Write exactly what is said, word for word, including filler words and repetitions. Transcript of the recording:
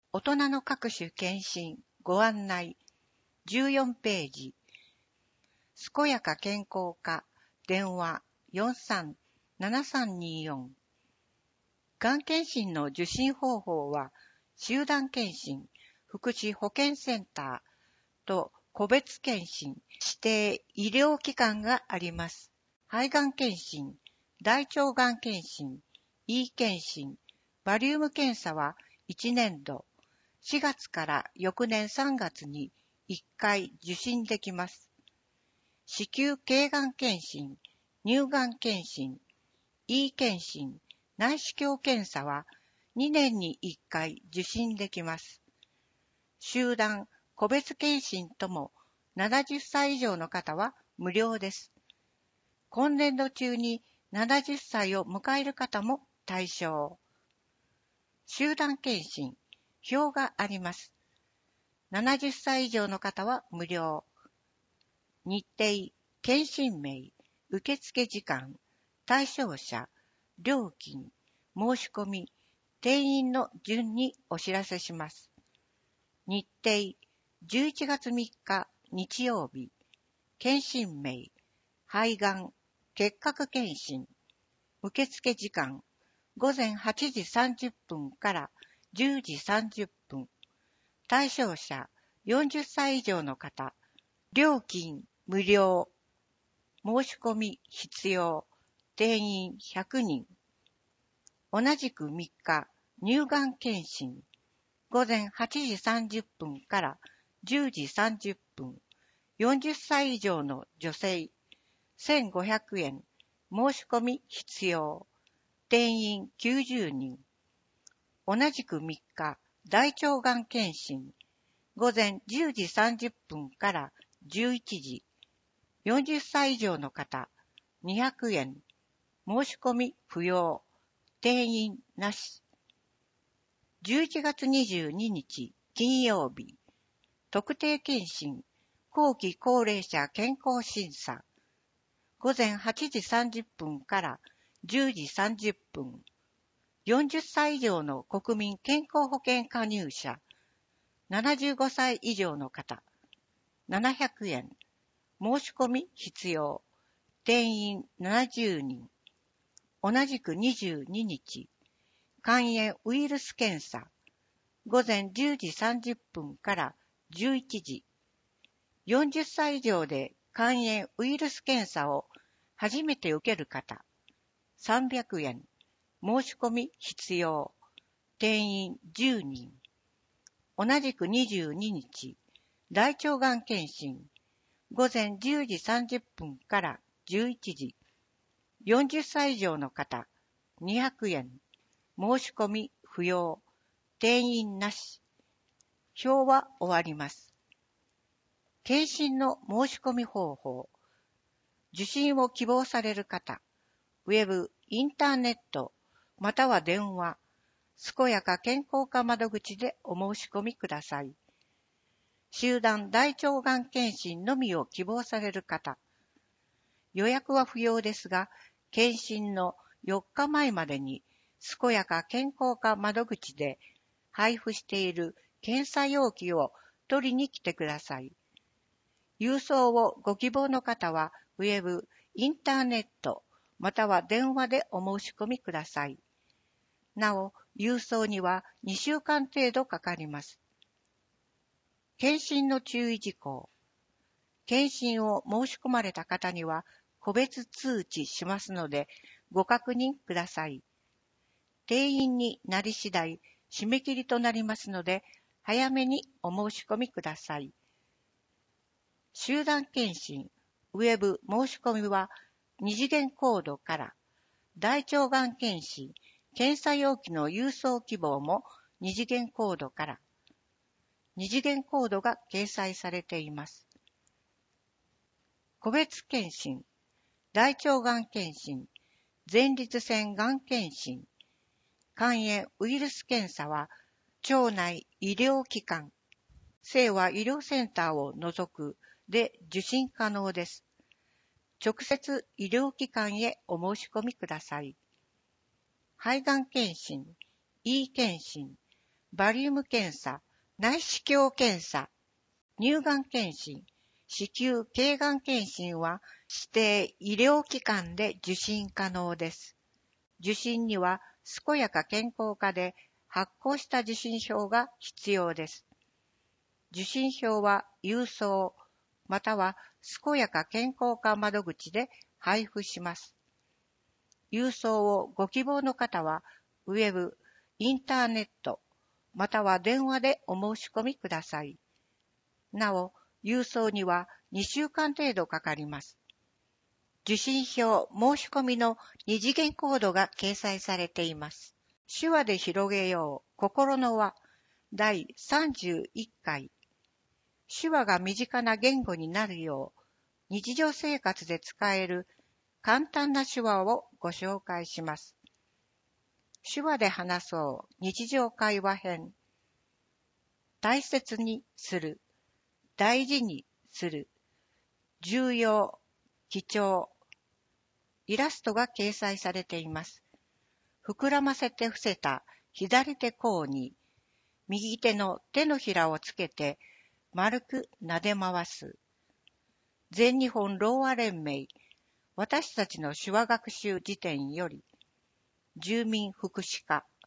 大人の各種検診ご案内じゅうよんページ。健やか健康課電話 よんさんななさんにーよん。がん検診の受診方法は集団検診、福祉保健センターと個別検診、指定医療機関があります。肺がん検診、大腸がん検診、E 検診、バリウム検査はいちねんど、しがつから翌年さんがつにいっかい受診できます。子宮頸がん検診、乳がん検診、E 検診、内視鏡検査はにねんにいっかい受診できます。集団、個別検診ともななじゅっさい以上の方は無料です。今年度中にななじゅっさいを迎える方も対象。集団検診、表があります。ななじゅっさい以上の方は無料。日程、検診名、受付時間、対象者、料金、申し込み、定員の順にお知らせします。日程、じゅういちがつみっか日曜日、検診名、肺がん、結核検診、受付時間、ごぜんはちじさんじゅっぷんからじゅうじさんじゅっぷん、対象者、よんじゅっさい以上の方、料金、無料、申し込み必要、定員ひゃくにん。同じくみっか、乳がん検診、ごぜんはちじさんじゅっぷんからじゅうじさんじゅっぷん、よんじゅっさい以上の女性、せんごひゃくえん、申し込み必要、定員きゅうじゅうにん。同じくみっか、大腸がん検診、ごぜんじゅうじさんじゅっぷんからじゅういちじ、よんじゅっさい以上の方、にひゃくえん、申し込み不要、定員なし。じゅういちがつにじゅうににち金曜日、特定健診、後期高齢者健康審査、ごぜんはちじさんじゅっぷんからじゅうじさんじゅっぷん、よんじゅっさい以上の国民健康保険加入者、ななじゅうごさい以上の方、ななひゃくえん、申し込み必要、定員ななじゅうにん。同じくにじゅうににち、肝炎ウイルス検査、ごぜんじゅうじさんじゅっぷんからじゅういちじ、よんじゅっさい以上で肝炎ウイルス検査を初めて受ける方、さんびゃくえん、申し込み必要、定員じゅうにん。同じくにじゅうににち、大腸がん検診、ごぜんじゅうじさんじゅっぷんからじゅういちじ、よんじゅっさい以上の方、にひゃくえん、申し込み不要、定員なし。表は終わります。検診の申し込み方法。受診を希望される方、ウェブ、インターネット、または電話、健やか健康課窓口でお申し込みください。集団大腸がん検診のみを希望される方、予約は不要ですが、検診のよっかまえまでに健やか健康課窓口で配布している検査容器を取りに来てください。郵送をご希望の方は、ウェブ、インターネット、または電話でお申し込みください。なお、郵送にはにしゅうかん程度かかります。検診の注意事項。検診を申し込まれた方には、個別通知しますので、ご確認ください。定員になり次第、締め切りとなりますので、早めにお申し込みください。集団検診、ウェブ申し込みはに次元コードから、大腸がん検診、検査容器の郵送希望もに次元コードから、に次元コードが掲載されています。個別検診、大腸がん検診、前立腺がん検診、肝炎ウイルス検査は、町内医療機関、清和医療センターを除くで受診可能です。直接医療機関へお申し込みください。肺がん検診、E 検診、 バリウム検査、内視鏡検査、乳がん検診、子宮頸がん検診は指定医療機関で受診可能です。受診には健やか健康課で発行した受診票が必要です。受診票は郵送または健やか健康課窓口で配布します。郵送をご希望の方はウェブ、インターネットまたは電話でお申し込みください。なお、郵送にはにしゅうかん程度かかります。受診票申し込みの二次元コードが掲載されています。手話で広げよう心の輪だいさんじゅういっかい。手話が身近な言語になるよう日常生活で使える簡単な手話をご紹介します。手話で話そう日常会話編。大切にする、大事にする、重要、貴重。イラストが掲載されています。膨らませて伏せた左手甲に、右手の手のひらをつけて丸く撫で回す。全日本ろうあ連盟、私たちの手話学習辞典より、住民福祉課。